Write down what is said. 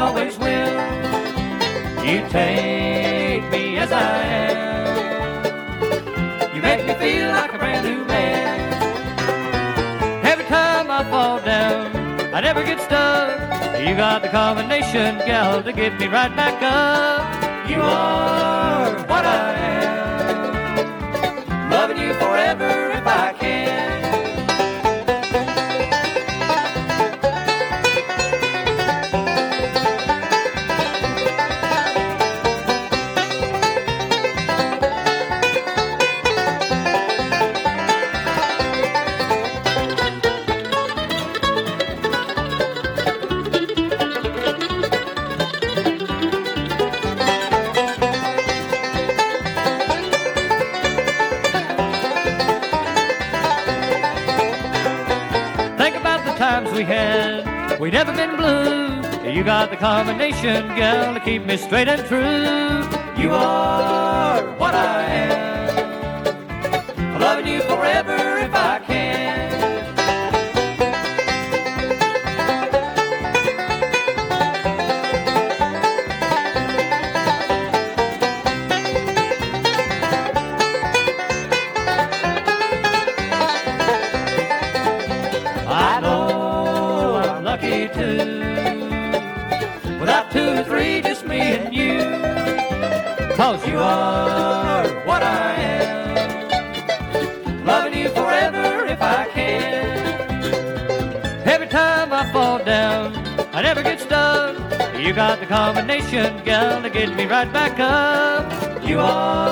always will. You take me as I am. You make me feel like a brand new man. Every time I fall down, I never get stuck. You got the combination, gal, to get me right back up. You are what I am, loving you forever if I can. Times we had, we never been blue. You got the combination, gal, to keep me straight and true. You are what I am, loving you forever if I can. I know lucky too, without two or three, just me and you. 'Cause you are what I am, loving you forever if I can. Every time I fall down, I never get stuck. You got the combination, gal, to get me right back up. You are